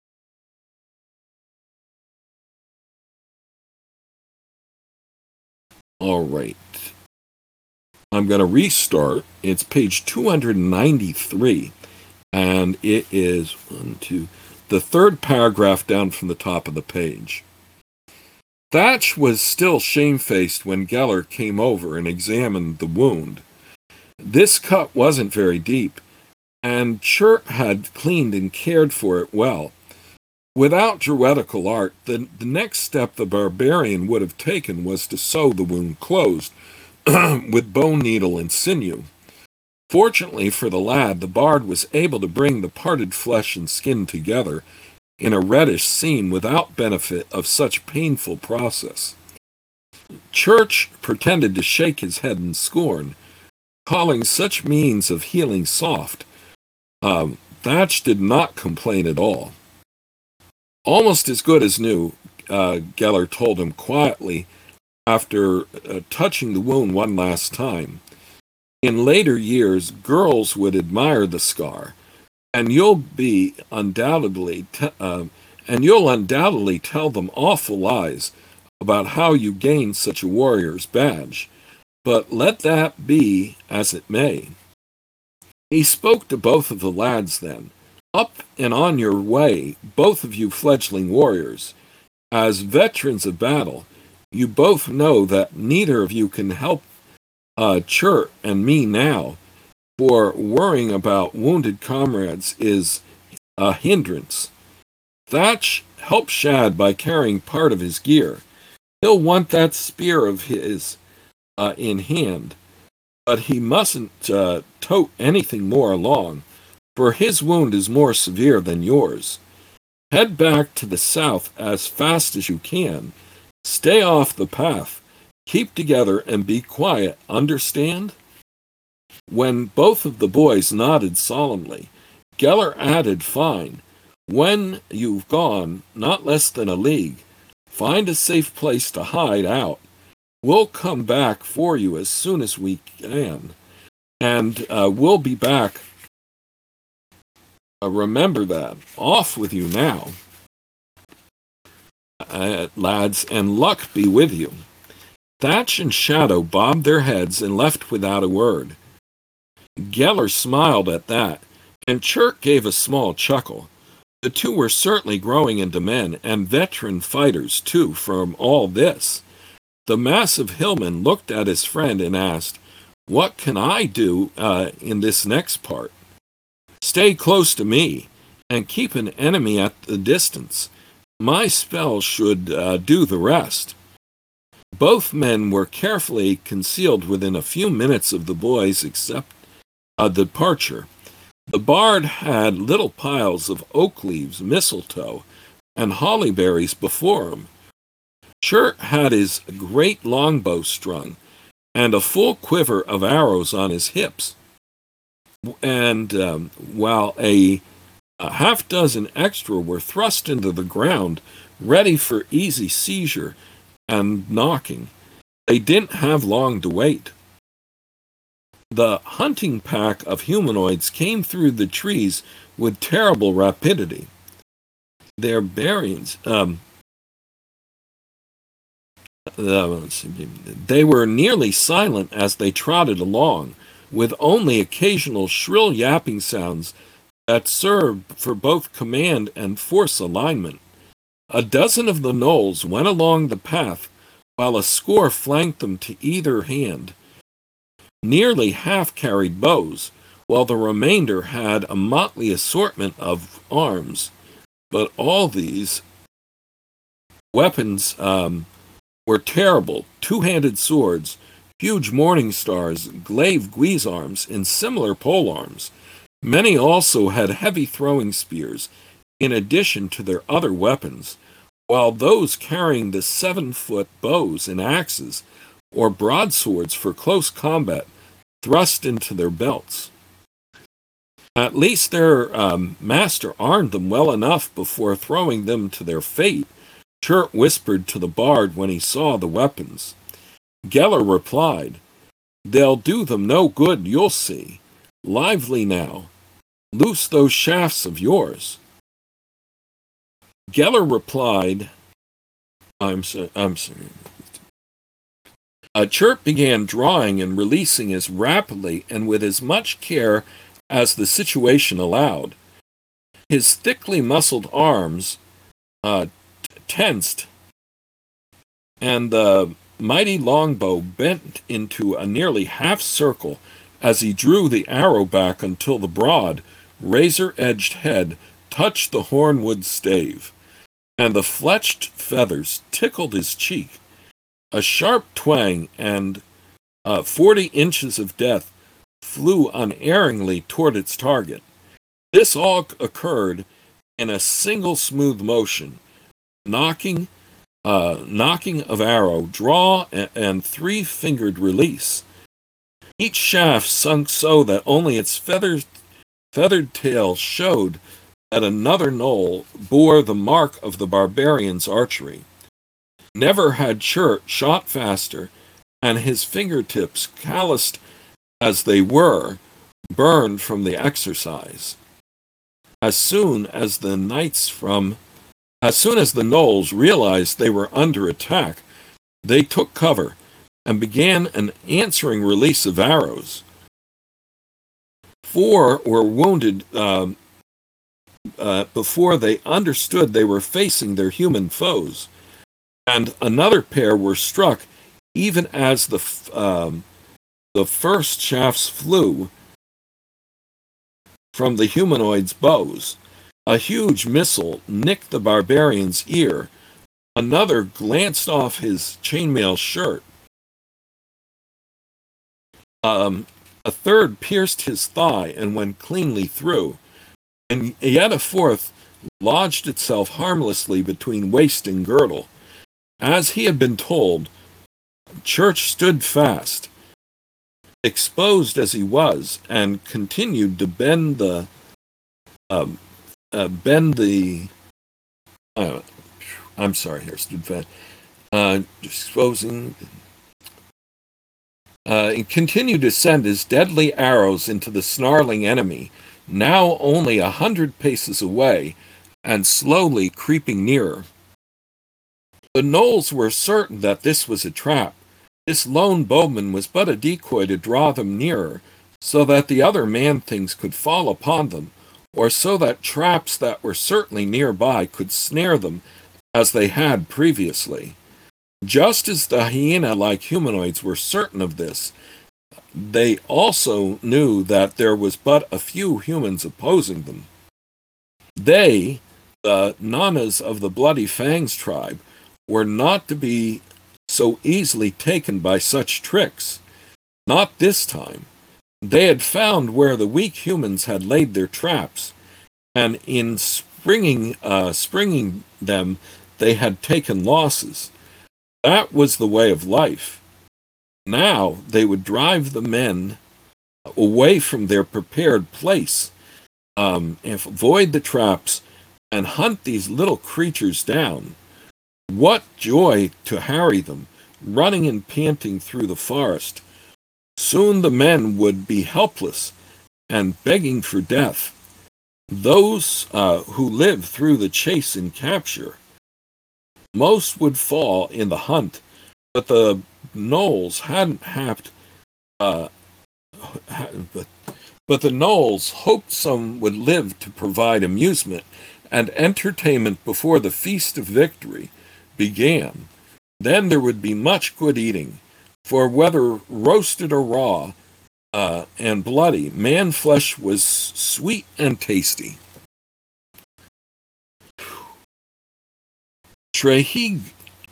all right. I'm going to restart. It's page two hundred ninety-three, and it is one, two, the third paragraph down from the top of the page. Thatch was still shamefaced when Geller came over and examined the wound. This cut wasn't very deep, and Chert had cleaned and cared for it well. Without druidical art, the, the next step the barbarian would have taken was to sew the wound closed with bone, needle, and sinew. Fortunately for the lad, the bard was able to bring the parted flesh and skin together in a reddish seam without benefit of such painful process. Church pretended to shake his head in scorn, calling such means of healing soft. Um, Thatch did not complain at all. Almost as good as new, uh, Geller told him quietly after uh, touching the wound one last time. In later years, girls would admire the scar, and you'll be undoubtedly, te- uh, and you'll undoubtedly tell them awful lies about how you gained such a warrior's badge. But let that be as it may. He spoke to both of the lads then. Up and on your way, both of you fledgling warriors. As veterans of battle, you both know that neither of you can help uh, Chert and me now, for worrying about wounded comrades is a hindrance. Thatch helps Shad by carrying part of his gear. He'll want that spear of his uh, in hand, but he mustn't uh, tote anything more along, for his wound is more severe than yours. Head back to the south as fast as you can. Stay off the path. Keep together and be quiet, understand? When both of the boys nodded solemnly, Geller added, fine. When you've gone not less than a league, find a safe place to hide out. We'll come back for you as soon as we can, and uh, we'll be back. Uh, remember that. Off with you now. Uh, lads, and luck be with you. Thatch and Shadow bobbed their heads and left without a word. Geller smiled at that, and Chert gave a small chuckle. The two were certainly growing into men, and veteran fighters, too, from all this. The massive hillman looked at his friend and asked, what can I do uh, in this next part? Stay close to me, and keep an enemy at the distance. My spell should uh, do the rest. Both men were carefully concealed within a few minutes of the boys' accept, uh, departure. The bard had little piles of oak leaves, mistletoe, and holly berries before him. Chert had his great longbow strung, and a full quiver of arrows on his hips. and um, while a, a half dozen extra were thrust into the ground, ready for easy seizure and knocking. They didn't have long to wait. The hunting pack of humanoids came through the trees with terrible rapidity. Their bearings, um, uh, they were nearly silent as they trotted along, with only occasional shrill yapping sounds that served for both command and force alignment. A dozen of the gnolls went along the path, while a score flanked them to either hand. Nearly half carried bows, while the remainder had a motley assortment of arms. But all these weapons um, were terrible: two-handed swords, huge morning stars, glaive guisarms, and similar polearms. Many also had heavy throwing spears, in addition to their other weapons, while those carrying the seven-foot bows and axes, or broadswords for close combat, thrust into their belts. At least their um, master armed them well enough before throwing them to their fate, Chert whispered to the bard when he saw the weapons. Geller replied, "They'll do them no good, you'll see. Lively now. Loose those shafts of yours." Geller replied, I'm, so, I'm sorry. Uh, Chert began drawing and releasing as rapidly and with as much care as the situation allowed. His thickly muscled arms uh, t- tensed, and the mighty longbow bent into a nearly half circle as he drew the arrow back until the broad, razor-edged head touched the hornwood stave, and the fletched feathers tickled his cheek. A sharp twang and uh, forty inches of death flew unerringly toward its target. This all occurred in a single smooth motion, knocking, uh, knocking of arrow, draw, and, and three-fingered release. Each shaft sunk so that only its feathered, feathered tail showed that another gnoll bore the mark of the barbarian's archery. Never had Chert shot faster, and his fingertips, calloused as they were, burned from the exercise. As soon as the knights from, as soon as the gnolls realized they were under attack, they took cover and began an answering release of arrows. Four were wounded um, uh, before they understood they were facing their human foes, and another pair were struck even as the um, the first shafts flew from the humanoid's bows. A huge missile nicked the barbarian's ear. Another glanced off his chainmail shirt. Um, a third pierced his thigh and went cleanly through, and yet a fourth lodged itself harmlessly between waist and girdle. As he had been told, Church stood fast, exposed as he was, and continued to bend the um, uh, bend the. Uh, I'm sorry, here stood fast, uh, exposing. Uh, and continued to send his deadly arrows into the snarling enemy, now only a hundred paces away, and slowly creeping nearer. The gnolls were certain that this was a trap. This lone bowman was but a decoy to draw them nearer, so that the other man-things could fall upon them, or so that traps that were certainly nearby could snare them as they had previously. Just as the hyena-like humanoids were certain of this, they also knew that there was but a few humans opposing them. They, the Nanas of the Bloody Fangs tribe, were not to be so easily taken by such tricks. Not this time. They had found where the weak humans had laid their traps, and in springing, uh, springing them, they had taken losses. That was the way of life. Now they would drive the men away from their prepared place, um, avoid the traps, and hunt these little creatures down. What joy to harry them, running and panting through the forest. Soon the men would be helpless and begging for death. Those uh, who lived through the chase and capture, most would fall in the hunt, but the gnolls hadn't happed. Uh, ha- but, but the gnolls hoped some would live to provide amusement and entertainment before the feast of victory began. Then there would be much good eating, for whether roasted or raw uh, and bloody, man flesh was sweet and tasty. Trehigo,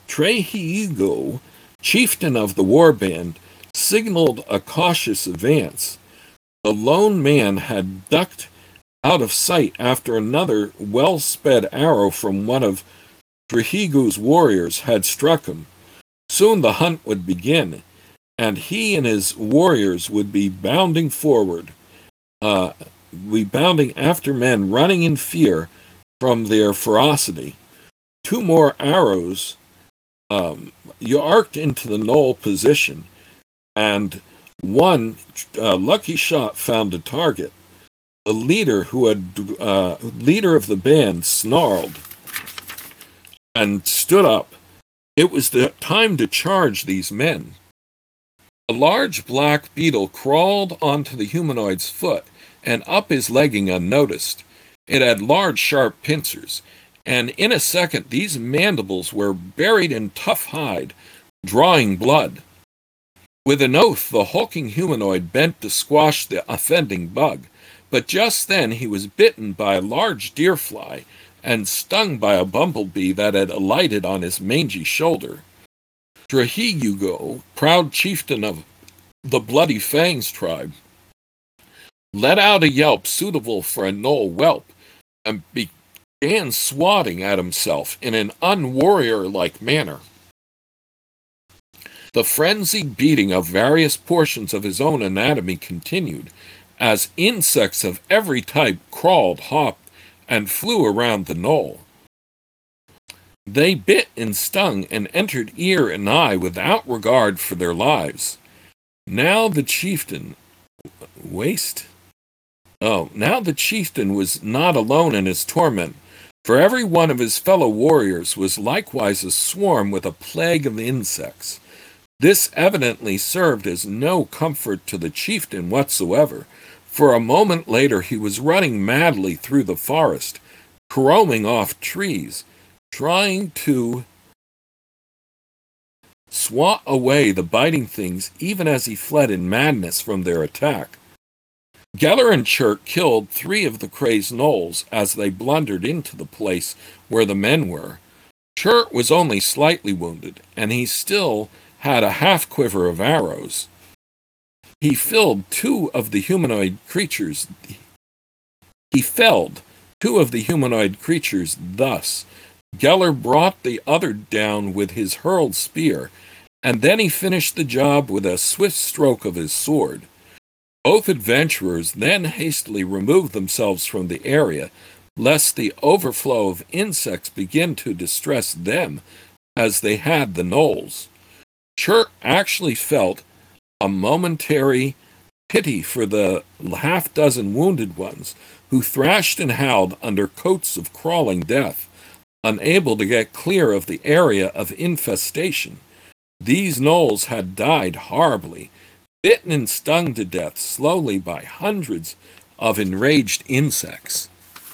chieftain of the warband, signaled a cautious advance. The lone man had ducked out of sight after another well-sped arrow from one of Trehigo's warriors had struck him. Soon the hunt would begin, and he and his warriors would be bounding forward, uh, be bounding after men running in fear from their ferocity. Two more arrows um, you arced into the gnoll position, and one uh, lucky shot found a target. The leader, who had uh, leader of the band, snarled and stood up. It was the time to charge these men. A large black beetle crawled onto the humanoid's foot and up his legging unnoticed. It had large, sharp pincers, and in a second these mandibles were buried in tough hide, drawing blood. With an oath, the hulking humanoid bent to squash the offending bug, but just then he was bitten by a large deer fly and stung by a bumblebee that had alighted on his mangy shoulder. Trehigo, proud chieftain of the Bloody Fangs tribe, let out a yelp suitable for a gnoll whelp and began swatting at himself in an unwarrior-like manner. The frenzied beating of various portions of his own anatomy continued, as insects of every type crawled, hopped, and flew around the gnoll. They bit and stung and entered ear and eye without regard for their lives. Now the chieftain... Waste? Oh, now the chieftain was not alone in his torment, for every one of his fellow warriors was likewise aswarm with a plague of insects. This evidently served as no comfort to the chieftain whatsoever, for a moment later he was running madly through the forest, roaming off trees, trying to swat away the biting things even as he fled in madness from their attack. Geller and Chirk killed three of the crazed gnolls as they blundered into the place where the men were. Chirk was only slightly wounded, and he still had a half-quiver of arrows. He filled two of the humanoid creatures. He felled two of the humanoid creatures thus. Geller brought the other down with his hurled spear, and then he finished the job with a swift stroke of his sword. Both adventurers then hastily removed themselves from the area, lest the overflow of insects begin to distress them as they had the gnolls. Chirk actually felt a momentary pity for the half-dozen wounded ones who thrashed and howled under coats of crawling death, unable to get clear of the area of infestation. These gnolls had died horribly, bitten and stung to death slowly by hundreds of enraged insects.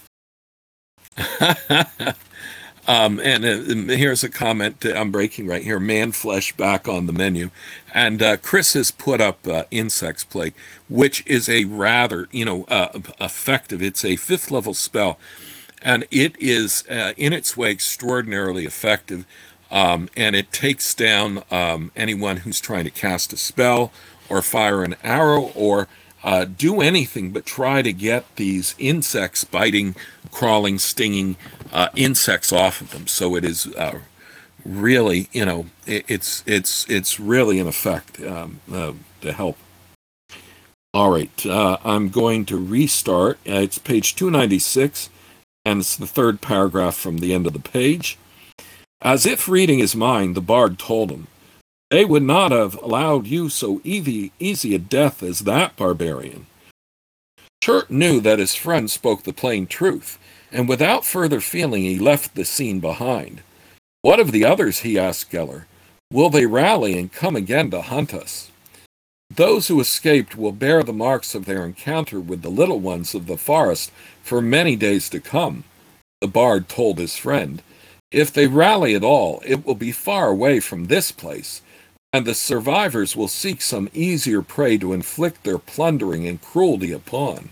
Um, and uh, here's a comment that I'm breaking right here. Man flesh back on the menu. And uh, Chris has put up uh, Insects Plague, which is a rather, you know, uh, effective. It's a fifth level spell. And it is, uh, in its way, extraordinarily effective. Um, and it takes down um, anyone who's trying to cast a spell or fire an arrow or uh, do anything but try to get these insects, biting, crawling, stinging uh, insects off of them. So it is uh, really, you know, it, it's it's it's really an effect um, uh, to help. All right, uh, I'm going to restart. Uh, it's page two ninety-six, and it's the third paragraph from the end of the page. As if reading his mind, the bard told him, "They would not have allowed you so easy, easy a death as that, barbarian." Chert knew that his friend spoke the plain truth, and without further feeling he left the scene behind. "What of the others?" he asked Geller. "Will they rally and come again to hunt us?" "Those who escaped will bear the marks of their encounter with the little ones of the forest for many days to come," the bard told his friend. "If they rally at all, it will be far away from this place, and the survivors will seek some easier prey to inflict their plundering and cruelty upon."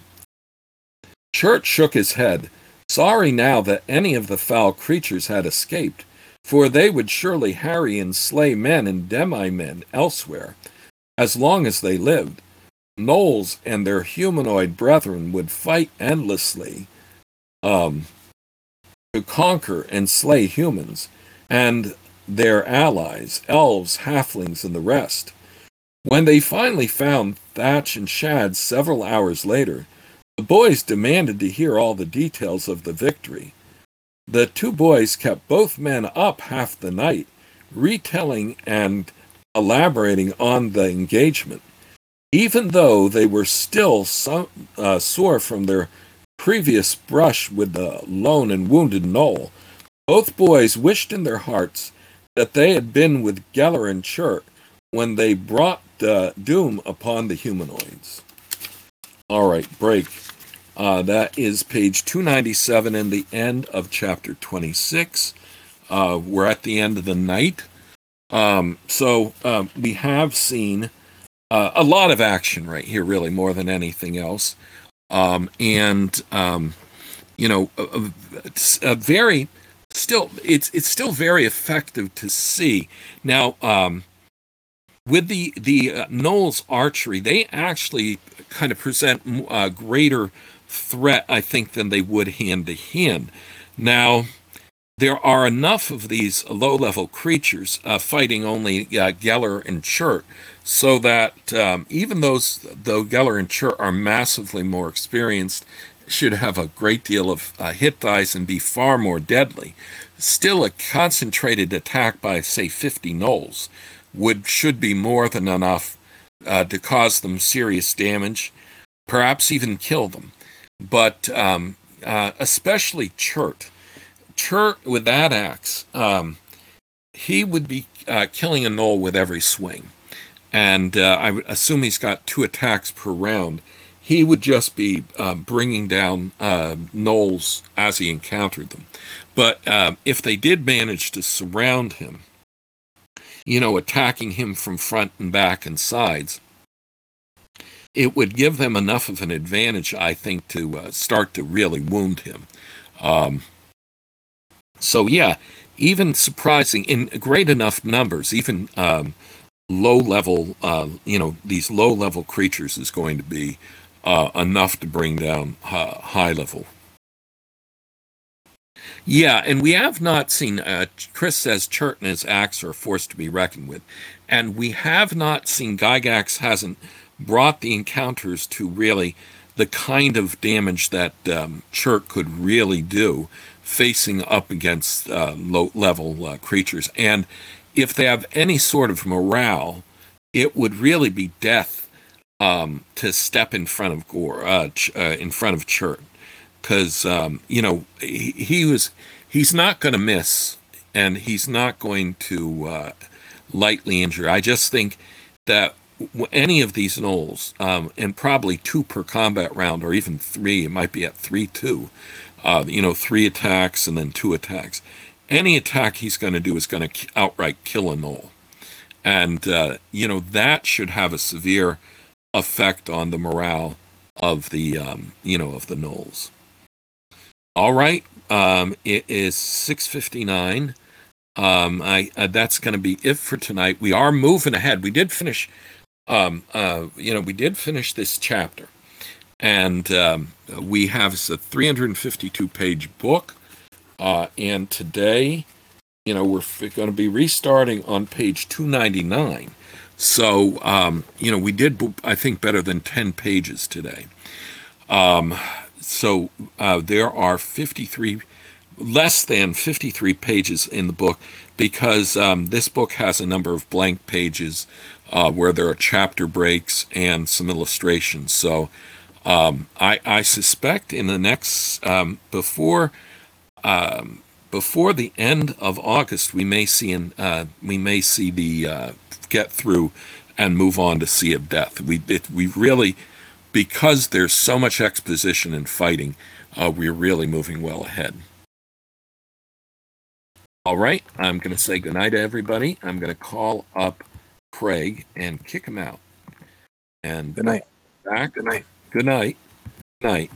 Chert shook his head, sorry now that any of the foul creatures had escaped, for they would surely harry and slay men and demi-men elsewhere. As long as they lived, gnolls and their humanoid brethren would fight endlessly um, to conquer and slay humans, and their allies, elves, halflings, and the rest. When they finally found Thatch and Shad several hours later, the boys demanded to hear all the details of the victory. The two boys kept both men up half the night, retelling and elaborating on the engagement. Even though they were still so, uh, sore from their previous brush with the lone and wounded gnoll, both boys wished in their hearts that they had been with Geller and Chert when they brought uh, doom upon the humanoids. All right, break. Uh, that is page two ninety-seven and the end of chapter twenty-six. Uh, we're at the end of the night. Um, so uh, we have seen uh, a lot of action right here, really, more than anything else. Um, and, um, you know, a, a, a very, still, it's it's still very effective to see. Now, um, with the, the uh, gnolls archery, they actually kind of present a greater threat, I think, than they would hand-to-hand. Now, there are enough of these low-level creatures uh, fighting only uh, Geller and Chert, so that um, even those, though Geller and Chert are massively more experienced, should have a great deal of uh, hit dice and be far more deadly, still a concentrated attack by, say, fifty gnolls would should be more than enough uh, to cause them serious damage, perhaps even kill them. But um, uh, especially Chert. Chert, with that axe, um, he would be uh, killing a gnoll with every swing. And uh, I would assume he's got two attacks per round. He would just be uh, bringing down uh, gnolls as he encountered them. But uh, if they did manage to surround him, you know, attacking him from front and back and sides, it would give them enough of an advantage, I think, to uh, start to really wound him. Um, So yeah, even surprising in great enough numbers, even um, low level, uh, you know, these low level creatures is going to be uh, enough to bring down uh, high level. Yeah, and we have not seen, uh, Chris says Chert and his axe are forced to be reckoned with, and we have not seen, Gygax hasn't brought the encounters to really the kind of damage that um, Chert could really do, facing up against uh, low-level uh, creatures. And if they have any sort of morale, it would really be death um, to step in front of Gore, uh, ch- uh, in front of Chert, because um, you know he, he was he's not going to miss, and he's not going to uh, lightly injure. I just think that any of these gnolls, um, and probably two per combat round, or even three, it might be at three two. Uh, you know, three attacks and then two attacks. Any attack he's going to do is going to outright kill a gnoll. And, uh, you know, that should have a severe effect on the morale of the, um, you know, of the gnolls. All right. Um, it is six fifty-nine. Um, I, uh, that's going to be it for tonight. We are moving ahead. We did finish, um, uh, you know, we did finish this chapter. And um, we have a three hundred fifty-two page book. Uh, and today, you know, we're f- going to be restarting on page two ninety-nine. So, um, you know, we did, I think, better than ten pages today. Um, so uh, there are fifty-three, less than fifty-three pages in the book because um, this book has a number of blank pages uh, where there are chapter breaks and some illustrations. So um, I, I suspect in the next, um, before um, before the end of August, we may see an, uh, we may see the uh, get through and move on to Sea of Death. We it, we really, because there's so much exposition and fighting, uh, we're really moving well ahead. All right, I'm going to say goodnight to everybody. I'm going to call up Craig and kick him out. And Good night. Back. Good night. Good night. Good night.